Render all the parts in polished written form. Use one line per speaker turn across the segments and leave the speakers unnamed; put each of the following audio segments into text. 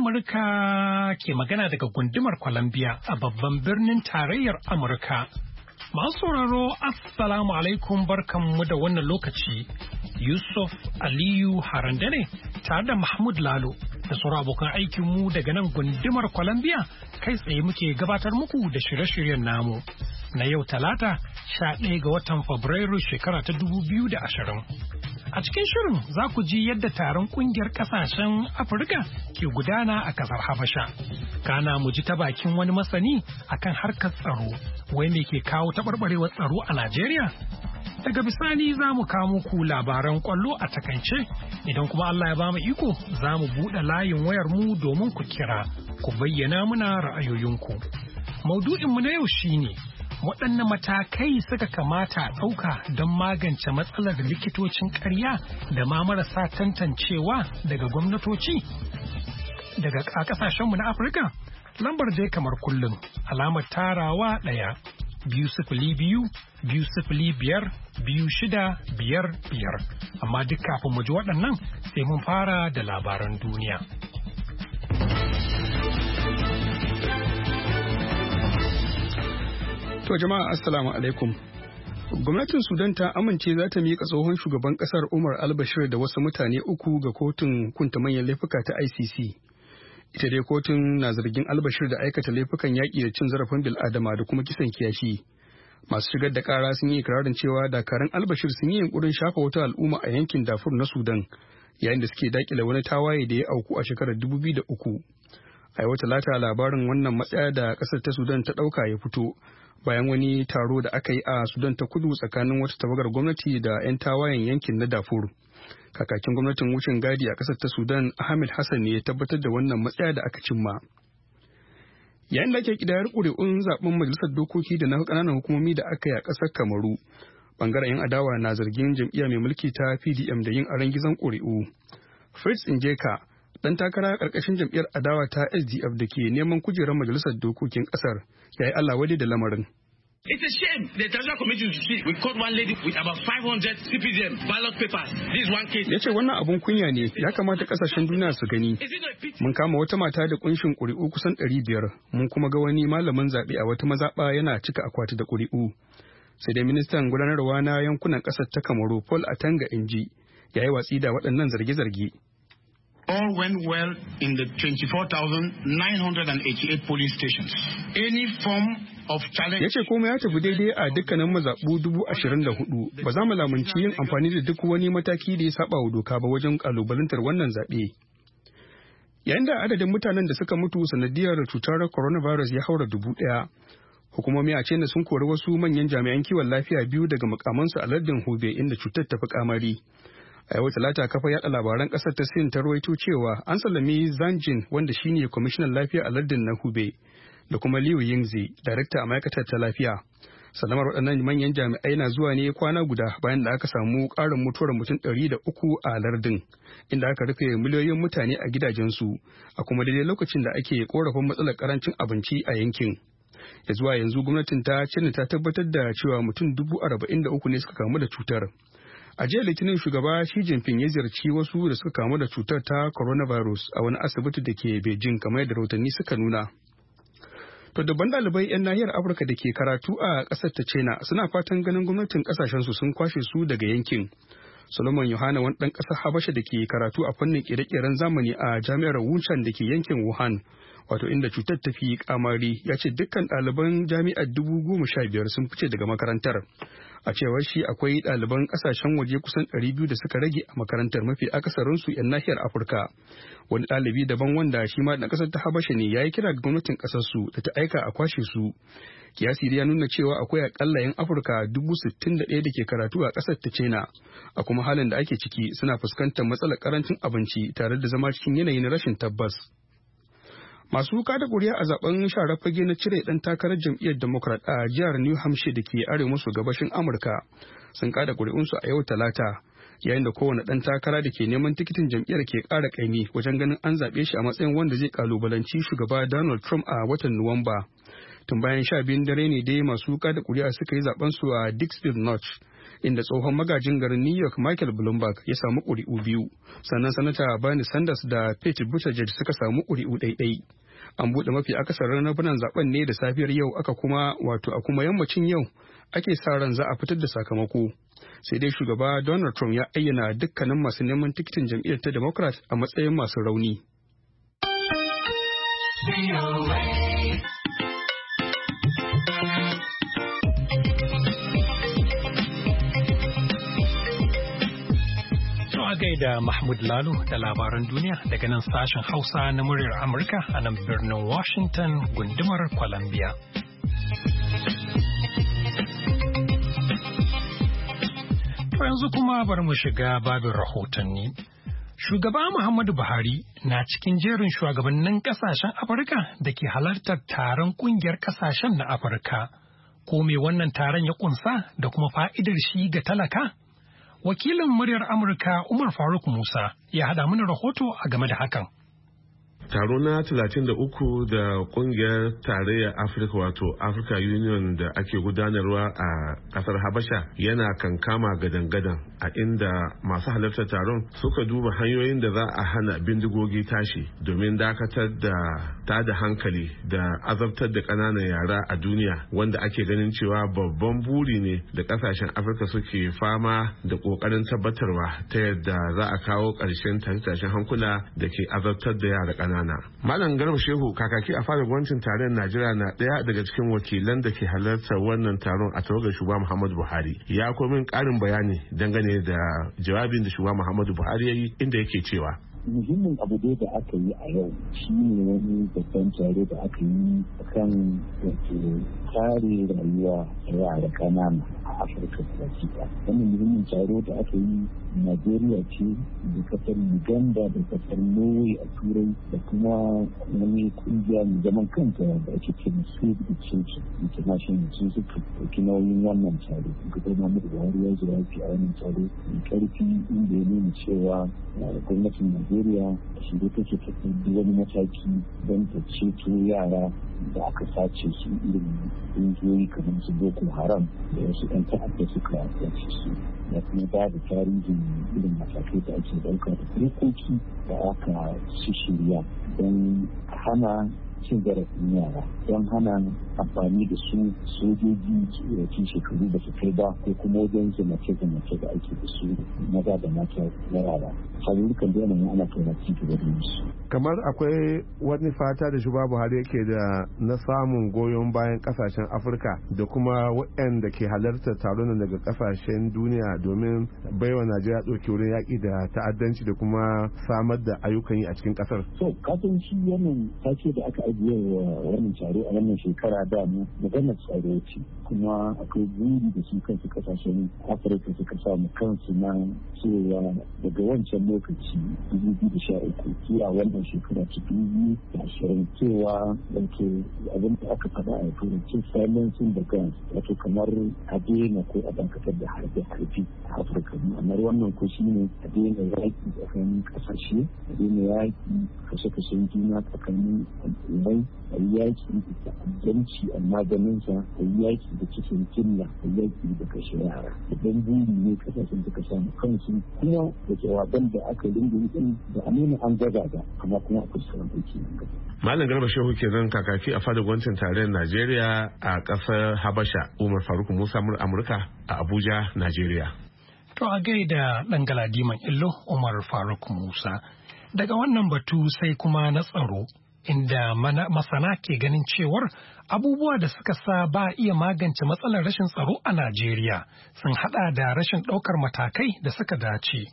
Amurka ke magana daga gundumar Columbia a babban birnin tarayyar Amurka. Masu sauraro, Assalamu alaikum barkanmu da wannan lokaci. Yusuf Aliyu Haranda ne tare da Mahmud Lalo da sauran abokan aikinmu daga nan gundumar Columbia kai tsaye muke gabatar muku da shirye-shiryen namu. Na yau Talata, 11 ga watan Fabrairu shekara ta 2020. A cikin shirin za ku ji yadda taron kungiyar kasashen Afirka ke gudana a kasar Habasha. Kana mu ji ta bakin wani masani akan harkar tsaro, wai me ke kawo taɓarɓarewar tsaro a Najeriya? Daga bisani za mu kawo muku labaran kwallo a takaice, idan kuma Allah ya ba mu iko za mu buɗe layin wayar mu domin ku kira, ku bayyana muna ra'ayoyinku. Maudu'inmu na yau shine waɗanne matakai suka kamata a ɗauka don magance matsalar likitocin ƙarya da ma marasa tantancewa daga gwamnatoci daga a ƙasashenmu na Afirka? Lambar dai kamar kullum alamar tarawa 1-2-0-5-5-6-5. Amma duk kafin mu ji waɗannan sai mun fara da labaran duniya.
To jama'a assalamu alaikum. Gwamnatin Sudan ta amince za ta miƙa tsohon shugaban ƙasar Umar al-Bashir da wasu mutane uku ga kotun kunta manyan laifuka ta ICC. Ita dai kotun na zargin al-Bashir da aikata laifukan yaƙi da cin zarafin bil'adama da kuma kisan kiyashi. Masu shigar da ƙara sun yi ikirarin cewa dakarun al-Bashir sun yi yunƙurin shafa wata al'umma a yankin Darfur na Sudan yayin da suke daƙile wani tawaye da ya auku a shekarar 2003. A yau Talata labarin wannan matsaya da ƙasar ta Sudan ta ɗauka ya fito bayan wani taro da aka yi a Sudan ta kudu tsakanin wata tawagar gwamnati da 'yan tawayen yankin na Darfur. Kakakin gwamnatin wucin gadi a ƙasar ta Sudan Ahmed Hassan ne ya tabbatar da wannan matsaya da aka cimma. Yayin da ake kidayar ƙuri'un zaben majalisar dokoki da na ƙananan hukumomi da aka yi a ƙasar Kamaru, bangaren 'yan adawa na zargin jam'iyya mai mulki ta PDM da yin arangizan ƙuri'u. Fritz Njeka, dan takara ƙarƙashin jam'iyyar adawa ta SDF da ke neman kujerar majalisar dokokin ƙasar, ya yi Allah wadai da lamarin.
It's a shame the Electoral Commission to see we caught one lady with about 500 CPDM ballot papers. This is one case.
Ya ce wannan abun kunya ne, ya kamata kasashen duniya su gani. Mun kama wata mata da kunshin ƙuri'u kusan 500, mun kuma ga wani malamin zaɓe a wata mazaɓa yana cika akwati da ƙuri'u. Sai dai ministan gudanarwa na yankunan ƙasar ta Kamaru Paul Atanga Inji ya yi watsi da waɗannan zarge-zarge.
All went well in the 24,988 police stations. Any form of challenge.
Ya ce komai ya tafi daidai a dukkanin mazaɓu 24,000. Ba za mu lamunci yin amfani da duk wani mataki da ya saba wa doka ba wajen kalubalantar wannan zaɓe. Yayin da adadin mutanen da suka mutu sanadiyar cutar coronavirus ya haura 1,000. Hukumomi a China sun kori wasu manyan jami'an kiwon lafiya biyu daga mukamansu a lardin Hubei inda cutar ta fi kamari. A yau Talata kafa yaɗa labaran ƙasar ta Sin ta rawaito cewa an sallami Zhang Jin wanda shine kwamishinan lafiya a lardin na Hubei da kuma Liu Yingzi, darakta a ma'aikatar ta lafiya. Sallamar waɗannan manyan jami'ai na zuwa ne kwana guda bayan da aka samu ƙarin mutuwar mutum 103 a lardin, inda aka rufe miliyoyin mutane a gidajensu, a kuma daidai lokacin da ake korafin matsalar ƙarancin abinci a yankin. Ya zuwa yanzu gwamnatin ta China ta tabbatar da cewa mutum 43,000 ne suka kamu da cutar. A jiya Litinin shugaba Xi Jinping ya ziyarci wasu da suka kamu da cutar ta coronavirus a wani asibiti da ke Beijing kamar yadda rahotanni suka nuna. To dabban ɗalibai 'yan nahiyar Afirka da ke karatu a ƙasar ta China suna fatan ganin gwamnatin ƙasashensu sun kwashe su daga yankin. Solomon Yohana wani ɗan ƙasar Habasha da ke karatu a fannin ƙere-ƙeren zamani a jami'ar Wuhan da ke yankin Wuhan, wato inda cutar ta fi kamari, ya ce dukkan ɗaliban jami'ar 15,000 sun fice daga makarantar. A cewar shi akwai ɗaliban ƙasashen waje kusan 200 da suka rage a makarantar, mafi akasarinsu 'yan nahiyar Afirka. Wani ɗalibi daban wanda shi ma ɗan ƙasar ta Habasha ne ya yi kira ga gwamnatin ƙasarsu da ta aika a kwashe su. Kiyasi ya nuna cewa akwai akalla 'yan Afirka 61,000 da ke karatu a ƙasar ta China. A kuma halin da ake ciki suna fuskantar matsalar ƙarancin abinci tare da zama cikin yanayi na rashin tabbas. Masu wuka da ƙuri'a a zaben sharar fage na cire ɗan takarar jam'iyyar Democrat a jihar New Hampshire da ke arewa maso gabashin Amurka sun kada ƙuri'unsu a yau Talata, yayin da kowane ɗan takara da ke neman tikitin jam'iyyar ke ƙara ƙaimi wajen ganin an zaɓe shi a matsayin wanda zai ƙalubalanci shugaba Donald Trump a watan Nuwamba. Tun bayan 12 dare ne dai masu kada kuri'a suka yi zaben su a Dixville Notch, inda tsohon magajin garin New York Michael Bloomberg ya samu ƙuri'u 2, sannan sanata Bernie Sanders da Pete Buttigieg suka samu ƙuri'u 1. An buɗe mafi akasarin rabunan zaben ne da safiyar yau a kuma yammacin yau ake sa ran za a fitar da sakamako. Sai dai shugaba Donald Trump ya ayyana dukkanin masu neman tikitin jam'iyyar ta Democrat a matsayin masu rauni.
Gaida Mahmud Lalo da labaran duniya daga nan sashen Hausa na muryar Amurka a nan birnin Washington gundumar Columbia. To yanzu kuma bari mu shiga babin rahotanni. Shugaba Muhammadu Buhari na cikin jerin shugabannin kasashen Afirka da ke halartar taron kungiyar kasashen na Afirka. Ko me wannan taron ya kunsa da kuma fa'idar shi ga talaka? Wakilin muryar Amurka Umar Faruk Musa ya haɗa mana rahoto a game da hakan.
Taro na 33 da kungiyar tarayyar Afirka wato Africa Union da ake gudanarwa a kasar Habasha yana kankama gadan-gadan a inda masu halartar taron suka duba hanyoyin da za a hana bindigogi tashi domin dakatar da tada hankali da azabtar da ƙananan yara a duniya, wanda ake ganin cewa babban buri ne da kasashen Afirka suke fama da ƙoƙarin tabbatarwa ta yadda za a kawo ƙarshen tashe-tashen hankula da ke azabtar da yara ƙanana. Malam Garba Shehu kakaki a fadar gwamnatin tarayyar Najeriya na ɗaya daga cikin wakilan da ke halartar wannan taron a tawagar shugaba Muhammadu Buhari. Ya komin ƙarin bayani dangane da jawabin da shugaba Muhammadu Buhari ya yi, inda yake cewa
muhimmin abu dai da aka yi a yau shi ne wani babban taro da aka yi kan wato kare rayuwa da yara kanana a Afirka da Afirka. Wannan muhimmin taro da aka yi Najeriya ce da kasar Uganda da kasar Norway a Turai da kuma wani kungiya mai zaman kanta da ake ce Save the Children International sun suka ɗauki nauyin wannan taro. Kasar Muhammadu Buhari ya zuwa a wannan taro mai ƙarfi inda ya nuna cewa gwamnatin Najeriya shi da take tafi wani mataki don ta ceto yara da aka sace su irin ƙungiyoyi kamar su Boko Haram da wasu ɗan ta'adda suka yace su, da kuma ba da tarihin irin matakai da ake ɗauka da dokoki da aka shirya don hana cin zarafin yara, don hana amfani da su sojoji tun shekaru ba su kai ba ko kuma wajen zamace-zamace da ake da su maza da mata na yara. Halulukan da yanayin ana kauraci gaba da su.
Kamar akwai wani fata da shugaba Buhari yake da na samun goyon bayan kasashen Afirka da kuma waɗanda ke halartar taron daga kasashen duniya domin baiwa Najeriya ɗauki wurin yaƙi da ta'addanci da kuma samar da ayyukan yi a cikin ƙasar.
So, kasan shi wannan take da aka ajiye wa wannan taro a wannan shekara da mu maganar tsaro ce, kuma akwai buri da su kansu kasashen Afirka suka samu kansu na cewa daga wancan lokaci 2013 zuwa wannan shekara ta 2020 cewa wato abin da aka faɗa a turanci silencing the guns, wato kamar a daina ko a dakatar da harbe-harbe a Afirka. Ma'anar wannan ko shi ne a daina yaƙi tsakanin ƙasashe, a daina yaƙi kashe-kashen juna tsakanin al'ummai, a yi yaƙi da ta'addanci amma ganinsa, a yi yaƙi da cikin killa, a yi yaƙi da kashe yara. Idan buri ne kasashen suka samu kansu kuma da jawaban da aka rinda yi da amina an gaza da amma kuma akwai sauran aiki nan gaba.
Malam Garba Shehu kenan kakaki a fadar gwamnatin tarayyar Najeriya a ƙasar Habasha. Umar Faruk Musa Amurka a Abuja, Najeriya.
To a gaida ɗan galadiman illo Umar Faruk Musa. Daga wannan batu sai kuma na tsaro, inda masana ke ganin cewar abubuwa da suka sa ba iya magance matsalar rashin tsaro a Najeriya sun hada da rashin ɗaukar matakai da suka dace.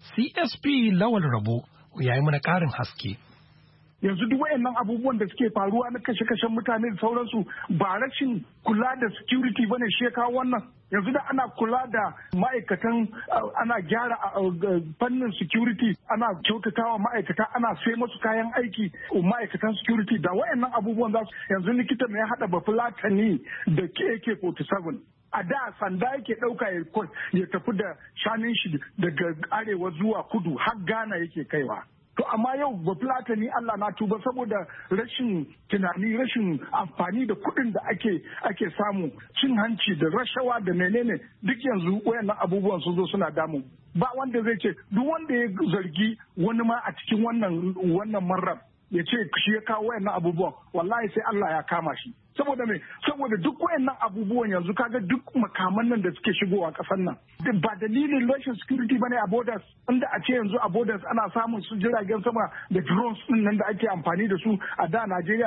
CSP Lawal Rabo ya yi mana ƙarin haske.
Yanzu duk wayannan abubuwan da suke faruwa na kashe-kashen mutane da sauransu ba rashin kula da security bane shi ya kawo wannan. Yanzu da ana kula da ma'aikatan, ana gyara fannin security, ana kyautatawa ma'aikata, ana sai masu kayan aiki ma'aikatan security, da wayannan abubuwan za su. Yanzu likita mai haɗa bafulatani da AK-47 a da sanda yake ɗauka ya tafi da shanun shi daga arewa zuwa kudu har Ghana yake kaiwa. To amma yau ba Fulatani Allah na tuba saboda rashin tunani, rashin amfani da kuɗin da ake samu, cin hanci da rashawa da menene duk yanzu wayannan abubuwan sun zo suna damu. Ba wanda zai ce duk wanda ya zargi wani ma a cikin wannan marar ya ce shi ya kawo wayannan abubuwan, wallahi sai Allah ya kama shi. Saboda me? Saboda duk wayannan abubuwan yanzu kaga duk makaman nan da suke shigowa kasar nan ba dalilin rashin security bane a borders, inda a ce yanzu a borders ana samun su jiragen sama da drones din nan da ake amfani da su a da Najeriya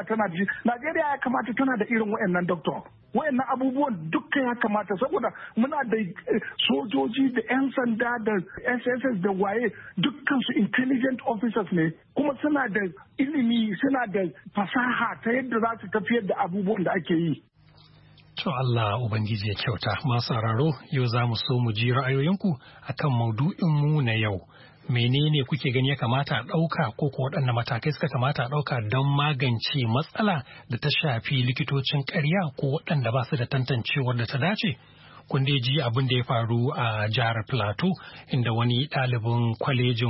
ya kamata tana da irin wayannan doctor. Wayannan abubuwan dukkan ya kamata saboda muna da sojoji da 'yan sanda da SSS da waye dukkan su intelligent officers ne, kuma suna da ilimi, suna da fasaha ta yadda za su tafiyar da abubuwan da ake yi.
To Allah Ubangiji ya kyauta. Masu sauraro, yau za mu so mu ji ra'ayoyinku akan maudu'inmu na yau. Menene kuke gani ya kamata a ɗauka ko waɗanne matakai suka kamata a ɗauka don magance matsala da ta shafi likitocin ƙarya ko waɗanda ba su da tantancewar da ta dace? Kun dai ji abin da ya faru a jihar Plateau inda wani ɗalibin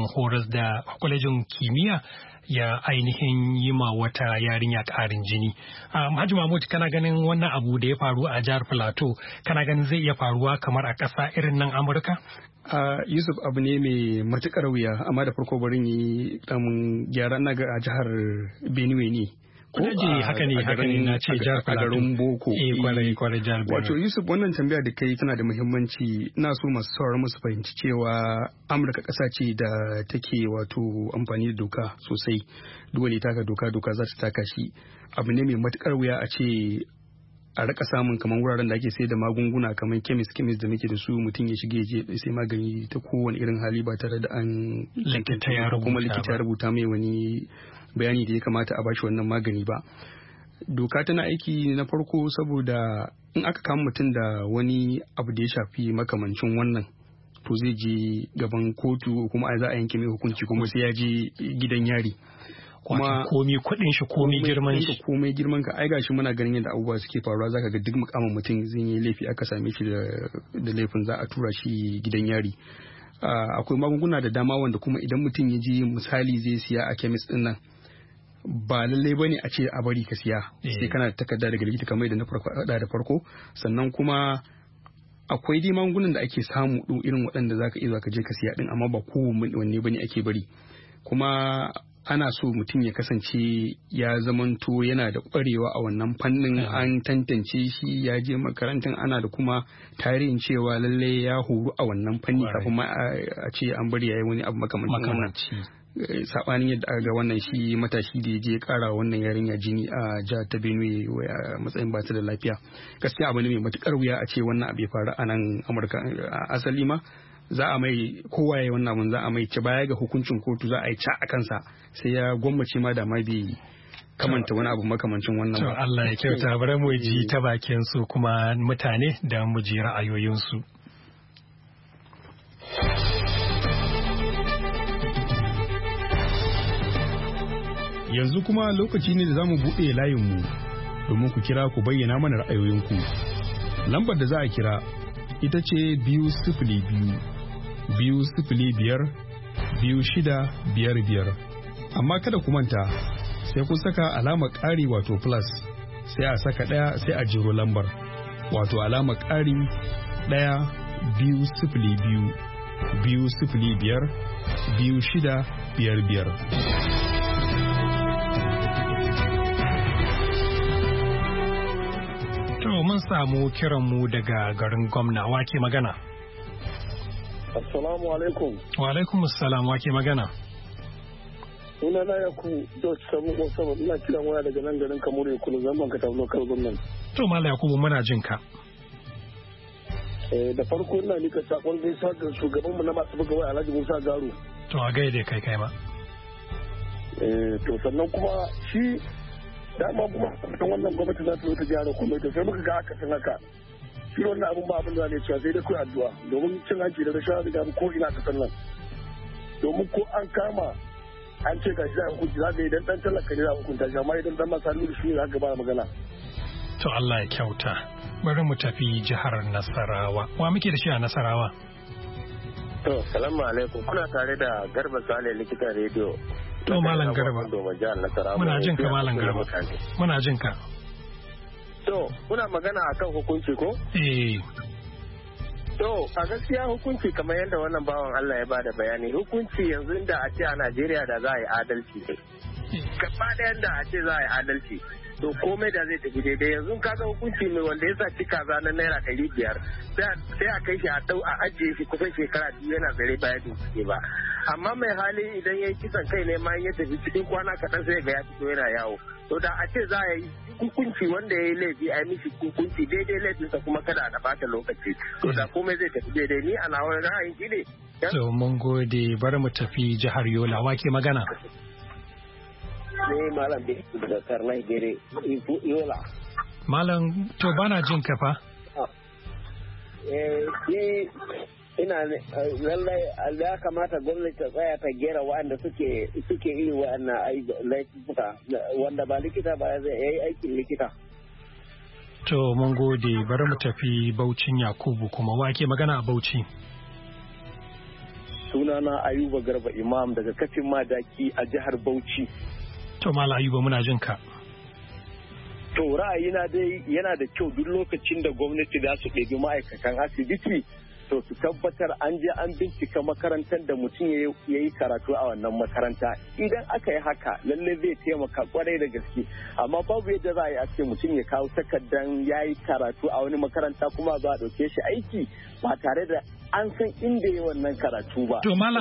kwalejin kimiyya ya ainihin yi ma wata yarinya ƙarin jini. Haji Mahmud, kana ganin wannan abu da ya faru a jihar Plateau, kana ganin zai iya faruwa kamar a ƙasa irin nan Amurka?
Yusuf, abu ne mai matuƙar wuya, amma da farko bari yi ɗan gyara na ga a jihar Benue ne.
Haka ne na ce jihar Plateau.
A garin Boko.
Kwarai jihar Benue.
Wato Yusuf, wannan tambaya da kai tana da muhimmanci. Ina so masu sauraron musu fahimci cewa Amurka ƙasa ce da take wato amfani da doka sosai. Dole taka doka za ta taka shi. Abu ne mai matuƙar wuya a ce a raka samun kamar wuraren da ake sayar da magunguna kamar kemis da muke da su, mutum ya shige je sai magani ta kowane irin hali ba tare da an likita ya rubuta mai wani bayani da ya kamata a bashi wannan magani ba. Doka tana aiki na farko saboda in aka kama mutum da wani abu da ya shafi makamancin wannan, to zai je gaban kotu kuma za a yanke mai hukunci kuma sai ya je gidan yari.
Kuma komai kuɗin shi komai girman ka ai gashi muna ganin yadda abubuwa suke faruwa, zaka ga duk mukamin mutum zai yi laifi aka same shi da laifin za a tura shi gidan yari. Akwai magunguna da dama wanda kuma idan mutum ya je misali zai siya a kemis din nan, ba lallai bane a ce a bari ka siya sai kana da takarda daga likita kamar da na farko. Sannan kuma akwai dai magungunan da ake samu irin waɗanda zaka iya ka je ka siya din, amma ba kowanne bane ake bari. Kuma ana so mutum ya kasance ya zamanto yana da ƙwarewa a wannan fannin, an tantance shi, ya je makarantar, ana da kuma tarihin cewa lallai ya horu a wannan fanni kafin ma a ce an bari yayi wani abu makamancin wannan. Sabanin yadda aka ga wannan shi matashi da ya je kara wannan yarinya jini a jihar ta Benue a matsayin ba ta da lafiya. Gaskiya abu ne mai matukar wuya a ce wannan abu ya faru a nan Amurka. Asali ma za a mai kowa ya wannan abun za a mai ci baya ga hukuncin kotu, za a yi ca a kansa sai ya gwammace ma da ma bai kamanta wani abu makamancin wannan ba. Allah ya kyauta, bari mu ji ta bakin su kuma mutane da mu ji ra'ayoyinsu.
Yanzu kuma lokaci ne da za mu buɗe layinmu domin ku kira ku bayyana mana ra'ayoyinku. Lambar da za a kira ita ce 2-0-5-2-0-5-6-5-5. Amma kada ku manta sai kun saka alamar ƙari wato plus, sai a saka ɗaya sai a jiro lambar wato alamar ƙari 1-2-0-5-2-0-5-6-5-5.
Mun samu kiranmu daga garin Gwamna, wake magana?
Assalamu alaikum.
Wa alaikum assalam, wake magana?
Suna na Yakubu George Samu Osama, ina kiran waya daga nan garin Kamuru Kulu, zaman ka tafi local government.
To Mala Yakubu, muna jin ka.
Da farko ina nika sakon gaisuwa ga shugabanmu na masu buga waya Alhaji Musa Garu.
To a gaide kai ma.
To sannan kuma shi dama kuma kan wannan gwamnati za ta zo ta gyara komai, to sai muka ga aka san haka. Shi wannan abun ba abin da ne cewa sai dai kai addu'a, domin cin hanci da rashawa da ko ina ka san nan. Domin ko an kama an ce gashi da hukunci za ka idan dan talaka ne za a hukunta shi, amma idan dan masa lura shi za ka ba magana.
To Allah ya kyauta. Bari mu tafi jihar Nasarawa. Wa muke da shi a Nasarawa?
To, salamu alaikum. Kuna tare da Garba Sale likitan rediyo
To Malam Garba. Muna jin ka Malam Garba. Muna jin ka.
To, kuna magana akan hukunci ko? To, a gaskiya hukunci kamar yadda wannan bawan Allah ya bada bayani, hukunci yanzu da a ce a Najeriya da za a yi adalci ne. Gaba ɗayan da a ce za a yi adalci. To komai da zai tafi daidai yanzu kaga hukunci mai wanda ya sa cika zanen naira 500 sai a kai shi a ajiye shi kusan shekara 2 yana zare baya bincike ba. Amma mai hali idan ya yi kisan kai ne ma ya tafi cikin kwana kaɗan sai ga ya fito yana yawo. To da a ce za a yi hukunci wanda ya yi laifi a yi mishi hukunci daidai laifinsa kuma kada a bata lokaci. To da komai zai tafi daidai ni a nawa ra'ayin shi ne.
To mun gode bari mu tafi jihar Yola wake magana.
Ne Malam da daga Karnai Gere Yola.
Malam to bana jin ka fa.
Ina lallai ya kamata gwamnati ta tsaya ta gera waɗanda suke yi waɗannan laifuka wanda ba likita ba zai yi aikin likita.
To mun gode bari mu tafi Baucin Yakubu kuma wake magana a Bauchi.
Sunana Ayuba Garba Imam daga Kafin Madaki a jihar Bauchi.
To Malam Ayuba muna jin ka.
To ra'ayina dai yana da kyau duk lokacin da gwamnati za su ɗebi ma'aikatan asibiti to su tabbatar an je an bincika makarantar da mutum ya yi karatu a wannan makaranta. Idan aka yi haka lalle zai taimaka kwarai da gaske, amma babu yadda za a yi a ce mutum ya kawo takardan ya yi karatu a wani makaranta kuma za a ɗauke shi aiki ba tare da an san inda ya wannan karatu ba.
To Malam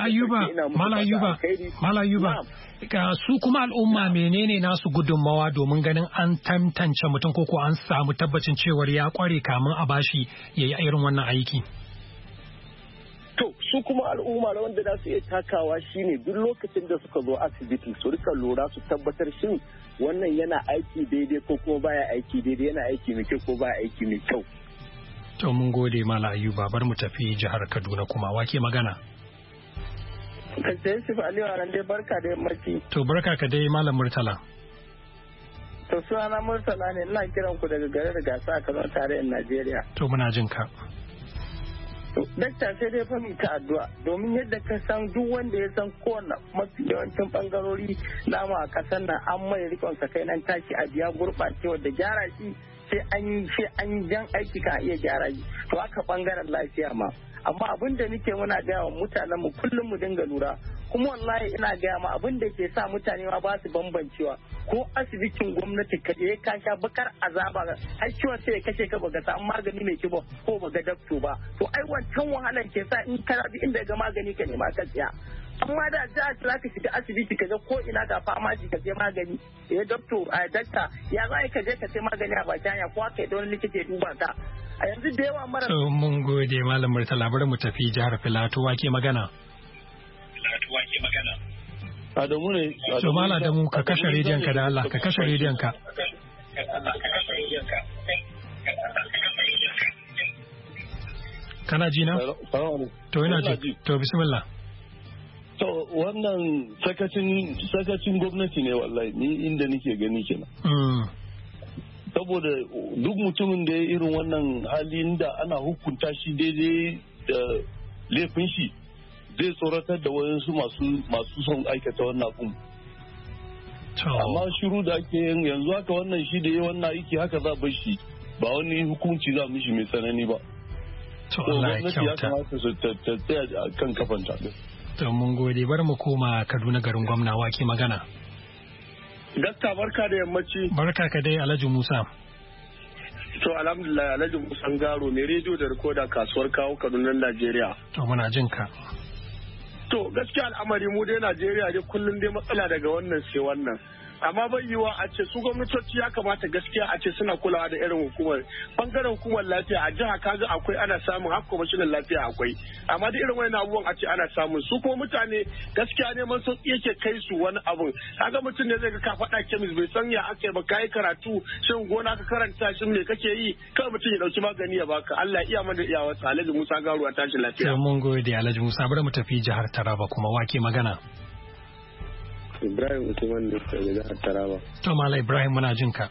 Ayuba ga su kuma al'umma menene nasu gudunmawa domin ganin an tantance mutum ko an samu tabbacin cewar ya kware kamun a bashi ya yi irin wannan aiki.
To su kuma al'umma da wanda za su iya takawa shine duk lokacin da suka zo asibiti su rika lura su tabbatar shin wannan yana aiki daidai ko kuma baya aiki daidai, yana aiki mai kyau ko baya aiki mai kyau.
To mun gode Malam Ayuba bar mu tafi jihar Kaduna kuma wake magana.
Kace Yusuf Aliyu ran dai barka da yammaci.
To barka ka dai Malam Murtala.
To sunana Murtala ne ina kiran ku daga garin Gasa a Kano tarayyar Najeriya.
To muna jin ka.
Dakta sai dai fa ta addu'a domin yadda ka san duk wanda ya san kowane mafi yawancin bangarori namu a kasar nan an mai rikon sa kai nan tashi a biya gurɓacewa da gyara shi sai an jan aiki ka iya gyara shi to haka bangaren lafiya ma. Amma abin da nake muna gaya wa mutanen mu kullum mu dinga lura kuma wallahi ina gaya ma abin da ke sa mutane ma ba su bambancewa ko asibitin gwamnati ka je ka sha bakar azaba har ciwon sai kace ka baka samu magani mai kibo ko baka dakto ba to ai wancan wahalan ke sa in kana bi inda ga magani ka nema ka tsaya amma da za ka shiga asibiti ka ga ko ina ga famaji ka je magani dakta ya za ka je ka sai magani a bakin hanya ko aka yi da wani likita ya duba ka a yanzu da yawa mara.
To mun gode Malam Murtala bari mu tafi jihar Filato wake magana.
Adamu ne.
To Malam Adamu ka kashe rediyon ka da Allah ka kashe rediyon ka. Kana ji na? To ina ji. To bismillah.
To wannan sakacin gwamnati ne wallahi ni inda nake gani kenan. Saboda duk mutumin da ya irin wannan halin da ana hukunta shi daidai da laifin shi zai tsoratar da wayansu masu son aikata wannan abun. Amma shiru da ake yin yanzu haka wannan shi da ya wannan aiki haka za bar shi ba wani hukunci za mishi mai tsanani ba.
To Allah ya kyauta.
Ya kamata su tsaya a kan kafanta.
To mun gode bar mu koma Kaduna garin gwamna wake magana.
Dakta barka da yammaci.
Barka ka dai Alhaji Musa.
To alhamdulillah Alhaji Musa Garo ne rediyo da rikoda kasuwar kawo Kaduna Najeriya.
To muna jin ka.
To gaskiya al'amari mu dai Najeriya dai kullum dai matsala daga wannan sai wannan. Amma bai yiwa a ce su gwamnatoci ya kamata gaskiya a ce suna kulawa da irin hukumar bangaren hukumar lafiya a jiha kaga akwai ana samun har kwamishinan lafiya akwai amma da irin wani abubuwan a ce ana samun su kuma mutane gaskiya neman sauki yake kai su wani abun kaga mutum ne zai ga ka faɗa kemis bai san ya aka ba kai karatu shin gona ka karanta shin me kake yi kawai mutum ya dauki magani ya baka Allah ya iya mana iyawa Alhaji Musa Garu a tashi lafiya.
Mun gode Alhaji Musa bari mu tafi jihar Taraba kuma wake magana.
Ibrahim Usman da daga jihar Taraba.
To Malam Ibrahim muna jin ka.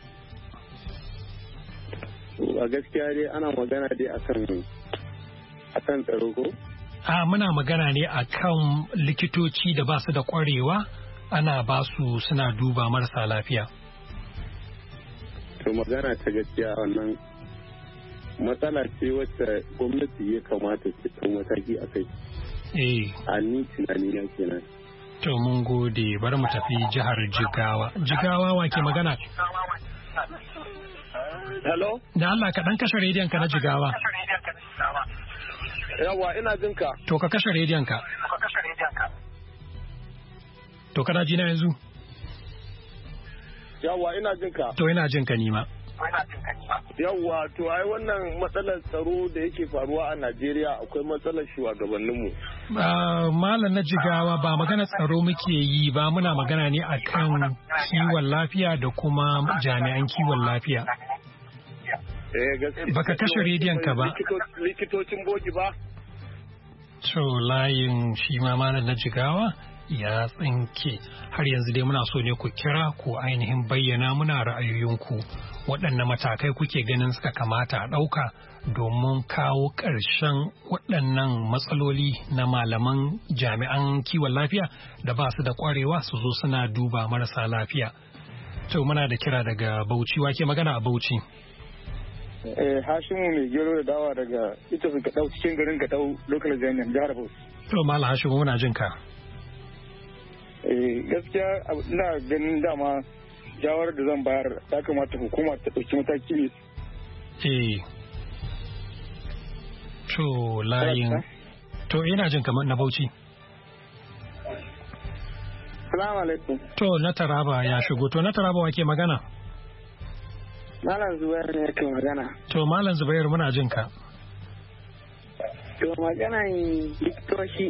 A gaskiya dai ana magana dai akan tsaro ko?
Muna magana ne akan likitoci da ba su da kwarewa ana ba su suna duba marasa lafiya.
To magana ta gaskiya wannan matsala ce wacce gwamnati ya kamata ta ɗau mataki a kai. A ni tunani na kenan.
To mun gode, bari mu tafi jihar Jigawa. Jigawa wa ke magana?
Hello?
Da Allah ka ɗan kashe rediyon ka na Jigawa.
Yawa ina jin ka.
To ka kashe rediyon ka. To kana ji na yanzu?
Yawa ina jin ka.
To ina jin ka nima.
Yawwa to ai wannan matsalar tsaro da yake faruwa a Najeriya akwai matsalar shugabanninmu.
Malam na Jigawa ba magana tsaro muke yi ba, muna magana ne akan kiwon lafiya da kuma jami'an kiwon lafiya. Baka kashe rediyon ka ba.
Likitocin bogi ba.
To layin shi ma malam na Jigawa ya tsinke. Har yanzu dai muna so ne ku kira ku ainihin bayyana muna ra'ayoyinku, waɗanne matakai kuke ganin suka kamata a ɗauka domin kawo ƙarshen waɗannan matsaloli na malaman jami'an kiwon lafiya da ba su da ƙwarewa su zo suna duba marasa lafiya. To muna da kira daga Bauchi, wake magana a Bauchi.
Hashimu mai gero da dawa daga ita su Gadau cikin garin Gadau local government jihar Bauchi.
To Malam Hashimu muna jin ka.
Gaskiya ina ganin dama shawarar da zan bayar ya kamata hukuma ta ɗauki mataki ne.
To layin. To ina jin kamar na Bauchi.
Salamu alaikum.
To na Taraba ya shigo. To na Taraba wake magana?
Malam Zubairu ne yake magana.
To Malam Zubairu muna jin ka.
To maganan likitoci.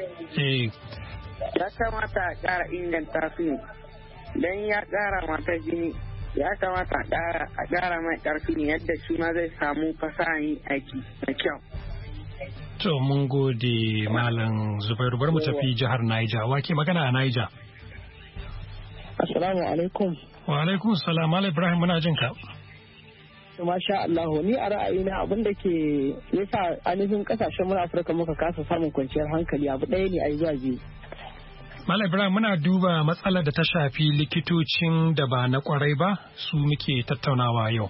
Ya kamata a ƙara inganta su ne. Dan ya ƙara mata jini, ya kamata a ƙara mai ƙarfi ne yadda shi ma zai samu fasahin aiki da kyau.
To mun gode Malam Zubairu, bari mu tafi jihar Niger. Wake magana a Niger?
Assalamu alaikum.
Wa alaikum salam. Malam Ibrahim muna jin ka.
Masha Allah, ni a ra'ayina abin da ke yasa ainihin kasashen mu Afirka muka kasa samun kwanciyar hankali abu ɗaya ne ai zuwa biyu.
Malam Ibrahim muna duba matsalar da ta shafi likitocin da ba na kwarai ba, su muke tattaunawa yau.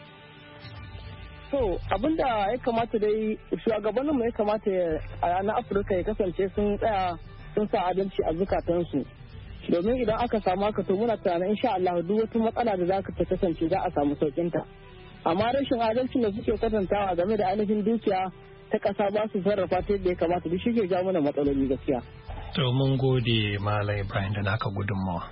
So abinda ya kamata dai shugabanninmu ya kamata a na Afirka ya kasance sun tsaya sun sa adalci a zukatansu. Domin idan aka samu haka to muna tunanin insha Allah duk wata matsala da za ta kasance za a samu sauƙinta. Amma rashin adalcin da suke kwatantawa game da ainihin dukiya ta ƙasa ba su sarrafa ta yadda ya kamata duk shi ke jawo mana matsaloli gaskiya.
To mun gode Malam Ibrahim da naka gudunmawa.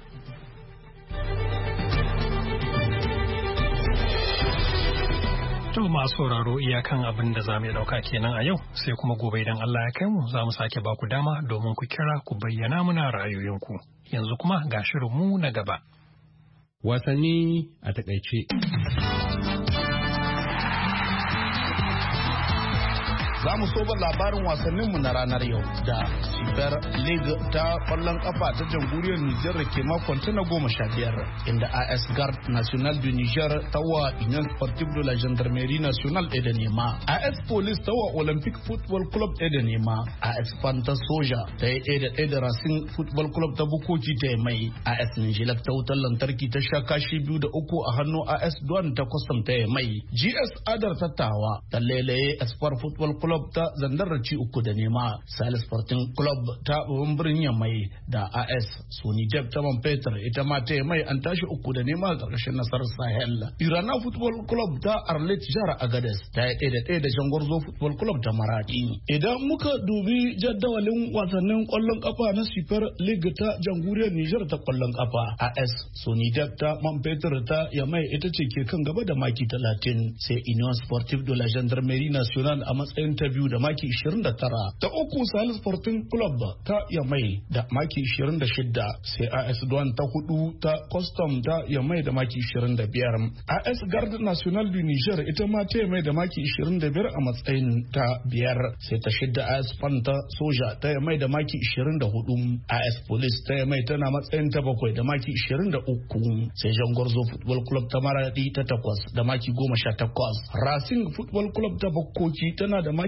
To masu sauraro iyakan abin da za mu ɗauka kenan a yau, sai kuma gobe idan Allah ya kai mu za mu sake ba ku dama domin ku kira ku bayyana muna ra'ayoyinku. Yanzu kuma ga shirinmu na gaba.
Wasanni a takaice.
Za mu soba labarin wasanninmu na ranar yau da Super League ta kwallon kafa ta jamhuriyar Nijar da ke makon ta na 15 inda AS Guard National du Niger ta wa Union Sportive de la Gendarmerie Nationale ɗaya da nema. AS Police ta wa Olympic Football Club ɗaya da nema. AS Fanta Soja ta yi ɗaya da Racing Football Club ta Bukoki ta yi mai. AS Nijilak ta wutar lantarki ta sha kashi 2-3 a hannu AS Duan ta Kwastam ta yi mai. GS Adar ta Tawa ta lelaye Espoir Football Club ta Zandar ci 3 da nema. Salis Sporting Club ta babban birnin Yamai da AS Sony Dep ta Man Peter ita ma ta mai an tashi 3 da nema a ƙarshen nasarar Sahel. Irana Football Club ta Arlet Jihar Agadez ta yi 1-1 da Jangorzo Football Club ta Maradi. Idan muka dubi jadawalin wasannin ƙwallon kafa na Super League ta jamhuriyar Niger ta ƙwallon kafa, AS Sony Dep ta Man Peter ta Yamai ita ce ke kan gaba da maki 30, sai Union Sportive de la Gendarmerie Nationale a matsayin ta biyu da maki 29. Ta uku Salis Sporting Club ta Yamai da maki 26, sai AS Duan ta hudu ta Custom ta Yamai da maki 25. AS Garde National du Niger ita ma ta Yamai da maki 25 a matsayin ta biyar, sai ta shidda AS Fanta Soja ta Yamai da maki 24. AS Police ta Yamai tana matsayin ta bakwai da maki 23, sai Jangorzo Football Club ta Maradi ta 8 da maki 18. Racing Football Club ta Bukkoki tana da maki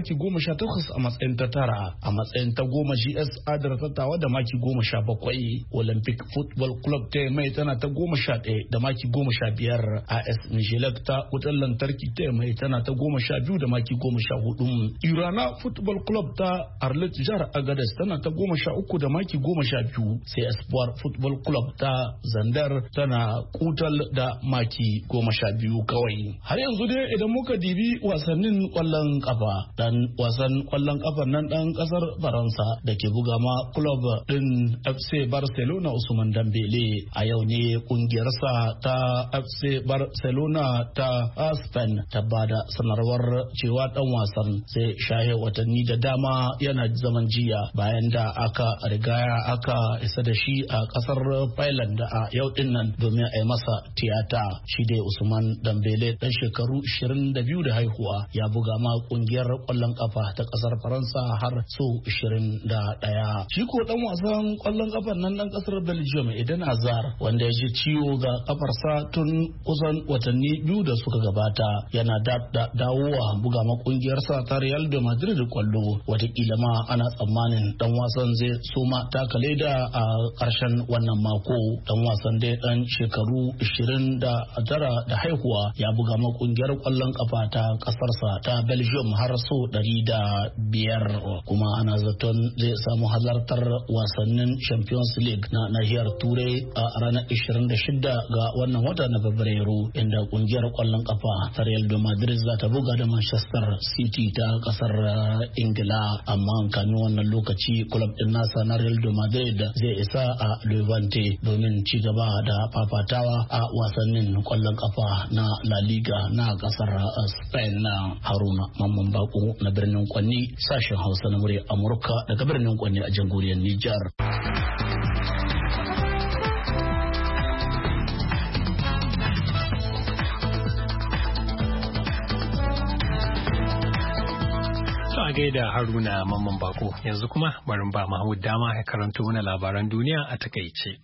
maki 18 a matsayin ta tara. A matsayin ta 10 GS Adar Tattawa da maki 17. Olympic Football Club ta mai tana ta 11 da maki 15. AS Nijelek ta wutar lantarki ta mai tana ta 12 da maki 14. Irana Football Club ta Arlit Jihar Agadez tana ta 13 da maki 12. Sai Espoir Football Club ta Zandar tana kutal da maki 12 kawai. Har yanzu dai idan muka dibi wasannin kwallon kafa, dan wasan kwallon kafa nan dan kasar Faransa da ke buga ma club din FC Barcelona Usman Dembele a yau ne kungiyarsa ta FC Barcelona ta Spain ta bada sanarwar cewa dan wasan sai shahe watanni da dama yana zaman jiya bayan da aka rigaya aka isa da shi a kasar Thailand a yau din nan domin a yi masa tiyata. Shi dai Usman Dembele dan shekaru 22 da haihuwa ya buga ma kungiyar kwallon kafa ta kasar Faransa har so 21. Shi ko dan wasan kwallon kafa nan dan kasar Belgium Eden Hazard wanda ya ji ciwo ga kafarsa tun kusan watanni 2 da suka gabata yana da dawowa buga ma kungiyarsa ta Real de Madrid kwallo. Watakila ma ana tsammanin dan wasan zai soma taka leda a karshen wannan mako. Dan wasan dai dan shekaru 29 da haihuwa ya buga ma kungiyar kwallon kafa ta kasarsa ta Belgium har so 105 kuma ana zaton zai samu halartar wasannin Champions League na nahiyar Turai a ranar 26 ga wannan wata na Fabrairu, inda kungiyar kwallon kafa ta Real de Madrid za ta buga da Manchester City ta kasar Ingila. Amma kamin wannan lokaci club din nasa na Real de Madrid zai isa a Levante domin ci gaba da fafatawa a wasannin kwallon kafa na La Liga na kasar Spain. Haruna Mamman Bako na birnin Kwanni, sashen Hausa na murya Amurka daga birnin Kwanni a jamhuriyar Nijar.
A gaida Haruna Mamman Bako, yanzu kuma barin ba Mahmud dama ya karanto mana labaran duniya a takaice.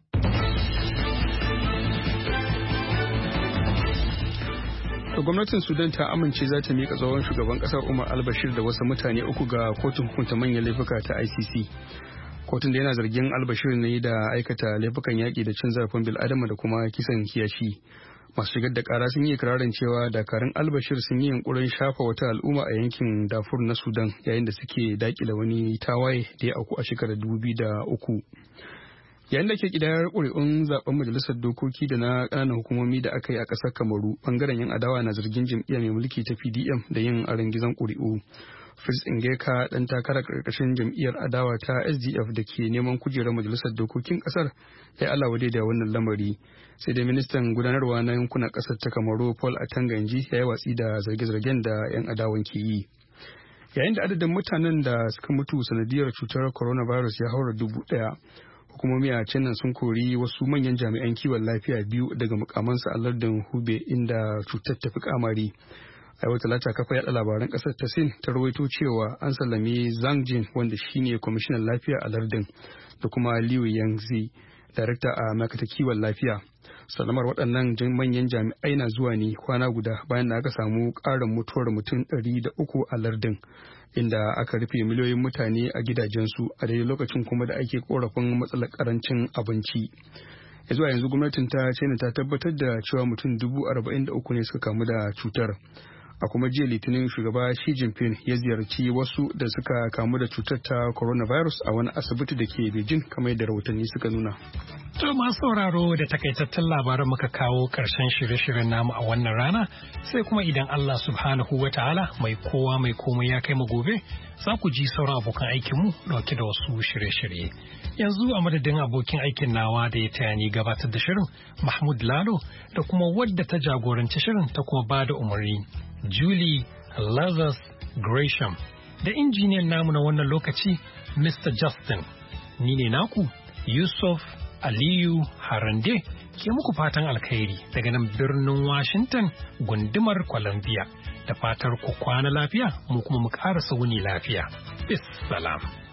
Gwamnatin Sudan ta amince za ta miƙa tsohon shugaban ƙasar Umar al-Bashir da wasu mutane 3 ga kotun hukunta manyan laifuka ta ICC. Kotun da yana zargin al-Bashir ne da aikata laifukan yaƙi da cin zarafin bil'adama da kuma kisan kiyashi. Masu shigar da ƙara sun yi ikirarin cewa dakarun al-Bashir sun yi yunkurin shafa wata al'umma a yankin Darfur na Sudan yayin da suke daƙile wani tawaye da ya auku a shekarar 2003. Yayin da ke kidayar ƙuri'un zaben majalisar dokoki da na ƙananan hukumomi da aka yi a ƙasar Kamaru, bangaren yan adawa na zargin jam'iyya mai mulki ta PDM da yin arangizan ƙuri'u. Fritz Ingeka ɗan takarar ƙarƙashin jam'iyyar adawa ta SDF da ke neman kujerar majalisar dokokin ƙasar ya alawade da wannan lamari. Sai dai ministan gudanarwa na yankunan ƙasar ta Kamaru Paul Atanganji ya yi watsi da zarge-zargen da yan adawan ke yi. Yayin da adadin mutanen da suka mutu sanadiyar cutar coronavirus ya haura 1,000. Hukumomi a China sun kori wasu manyan jami'an kiwon lafiya 2 daga mukamansu a lardin Hubei inda cutar ta fi kamari. A yau Talata kafa yaɗa labaran ƙasar ta Sin ta rawaito cewa an sallame Zhang Jin wanda shine kwamishinan lafiya a lardin da kuma Liu Yangzi, darakta a ma'aikatar kiwon lafiya. Sallamar waɗannan manyan jami'ai na zuwa ne kwana guda bayan da aka samu ƙarin mutuwar mutum 103 a lardin, inda aka rufe miliyoyin mutane a gidajensu a daidai lokacin kuma da ake korafin matsalar karancin abinci. Zuwa yanzu gwamnatin ta China ta tabbatar da cewa mutum 43 ne suka kamu da cutar. A kuma jiya Litinin shugaba Xi Jinping ya ziyarci wasu da suka kamu da cutar ta coronavirus a wani asibiti da ke Beijing kamar yadda rahotanni suka nuna.
To masu sauraro da takaitattun labaran muka kawo ƙarshen shirye-shiryen namu a wannan rana, sai kuma idan Allah subhanahu wa ta'ala mai kowa mai komai ya kai mu gobe za ku ji sauran abokan aikinmu dauke da wasu shirye-shirye. Yanzu a madadin abokin aikin nawa da ya taya ni gabatar da shirin Mahmud Lalo da kuma wadda ta jagoranci shirin ta kuma ba da umarni Julie Lazarus Gresham da injiniyan namu na wannan lokaci Mr. Justin. Ni ne naku Yusuf Aliyu Harande ke muku fatan alkhairi daga nan birnin Washington gundumar Columbia da fatar ku kwana lafiya mu kuma mu ƙara wuni lafiya. Bis salam.